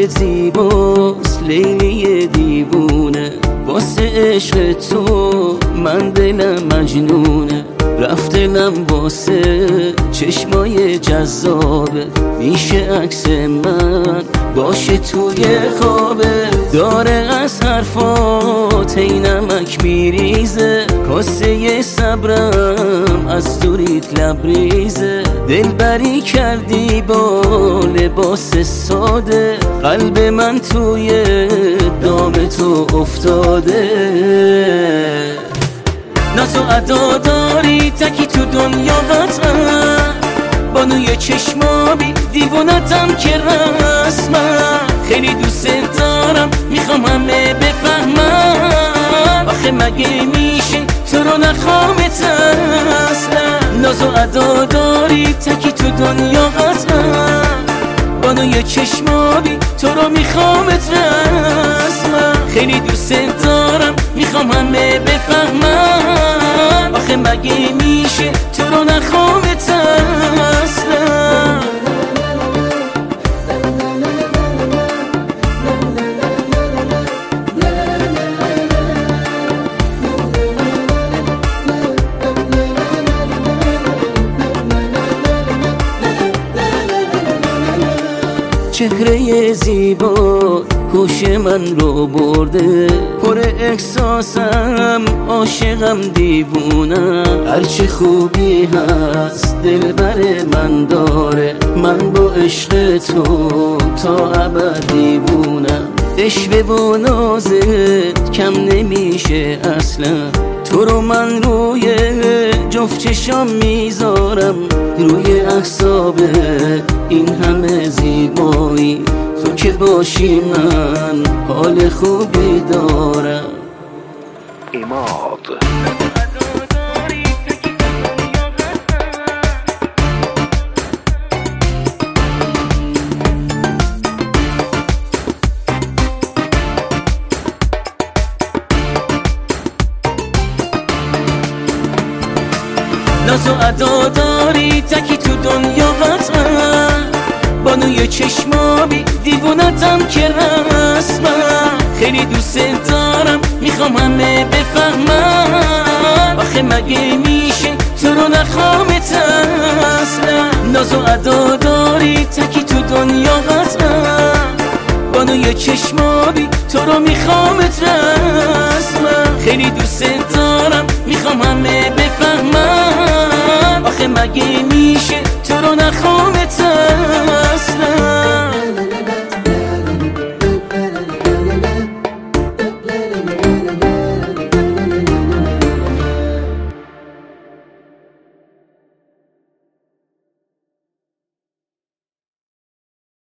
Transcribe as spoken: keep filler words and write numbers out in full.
زیباست لیلی دیوونه، واسه عشق تو من دلم مجنونه. رفتنم واسه چشمای جذابه، میشه عکس من باشه توی خوابه. داره از حرفات ای نمک میریزه، کاسه صبرم از دوریت لبریزه. دلبری کردی با لباس ساده، قلب من توی دام تو افتاده. ناز و ادا داری تکی تو دنیا قطعا، بانوی چشمابی دیوونتم که رسمم. خیلی دوست دارم میخوام همه بفهمم، آخه مگه میشه تو رو نخوامت اصلا. ناز و ادا داری تکی تو دنیا قطعا، بانوی چشمابی تو رو میخوامت رسمم. خیلی دوست دارم میخوام همه بفهمم، آخه مگه میشه تو رو نخوامت اصلا. چهره زیبا هوش من رو برده، پر احساسم عاشقم دیوونم. هرچه خوبی هست دلبر من داره، من با عشق تو تا ابد دیوونم. عشوه و نازت کم نمیشه اصلا، تو رو من روی جفت چشام میذارم. روی اعصاب این همه زیبایی، تو که باشی من حال خوبی دارم. اماد ناز و ادا داری تکی تو دنیا قطعا، بانوی چشمابی دیوونتم که رسمم. خیلی دوست دارم میخوام همه بفهمم، آخه مگه میشه تو رو نخوامت اصلا. ناز و ادا داری تکی تو دنیا قطعا، بانوی چشمابی تو رو میخوامت رسمم. خیلی دوست دارم میخوام همه بفهمم، آخه مگه میشه تو رو نخوامت